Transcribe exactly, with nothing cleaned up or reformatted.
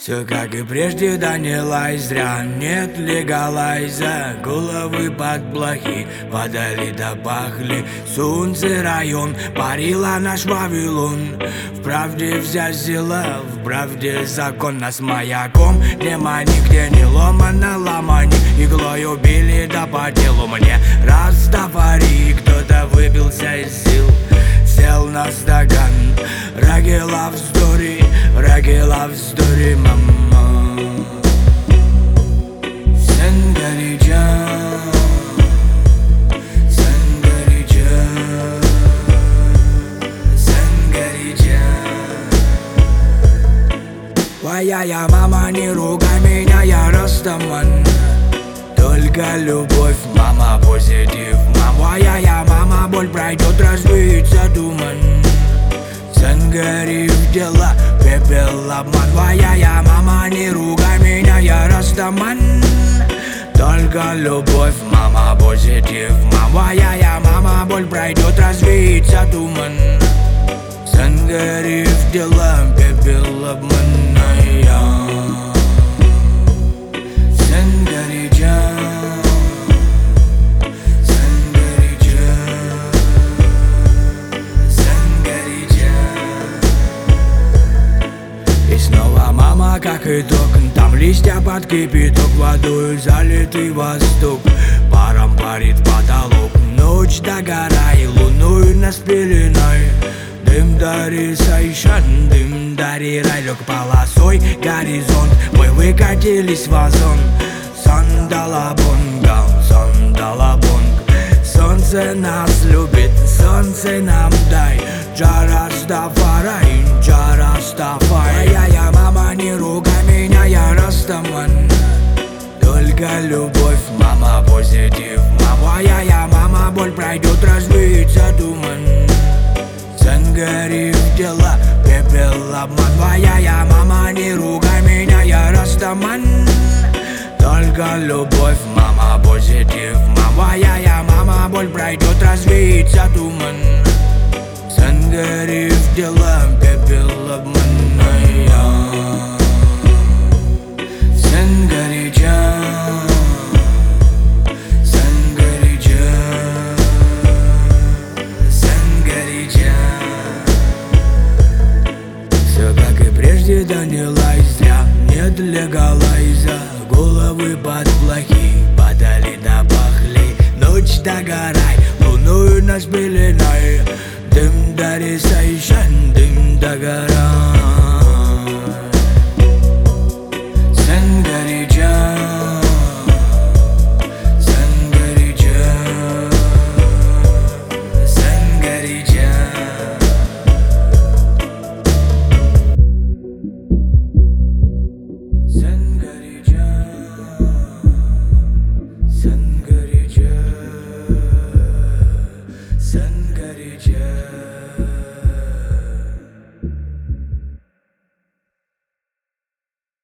Все как и прежде, да не лай зря. Нет легалайза, головы под блохи падали да пахли. Солнце район, парила наш Вавилон. В правде взять дела, в правде закон. Нас маяком нема нигде не ломано ломани. Иглой убили да по делу мне Растафари. Кто-то выбился из сил, сел на стакан. Рагела вздори, рагела вздори, мама. Сенгариджан, Сенгариджан, Сенгариджан. Твоя мама, не ругай меня, я растаман. Только любовь, мама, позитив, мама. Я мама, боль пройдет, развеется туман. Сенгари в дела, пепел обман. Твоя мама, не ругай меня, я растаман. Только любовь, мама, позитив, мама. Я мама, боль пройдет, развеется туман. Сенгари в дела, пепел обман. Как итог, там листья под кипяток, водой залитый восток. Паром парит потолок, ночь догорай, луною нас пеленой. Дым дари сайшан, дым дари рай, лег полосой горизонт. Мы выкатились в озон. Сандалабонгал, сандалабонг. Солнце нас любит, солнце нам дай. Джарастафарай, Джарастафарай. Я мама, не ругай меня, я растаман. Только любовь, мама, позитив, мама. Я мама, боль пройдет, развеется туман. Сенгари в дела, пепел обман. Твоя мама, не ругай меня, я растаман. Только любовь, мама, позитив, мама. Я мама, боль пройдет, развеется туман. Сенгари в дела, пепел обманная. Сенгариджан, Сенгариджан, Сенгариджан. Все как и прежде, да не лай зря. Нет легалайза, головы под блохи падали да пахли. Ночь догорай, луною нас пеленой. Дым дари сайшан, дым догорай. Сенгариджан, Сенгариджан, Сенгариджан. Сенгариджан, Сенгариджан.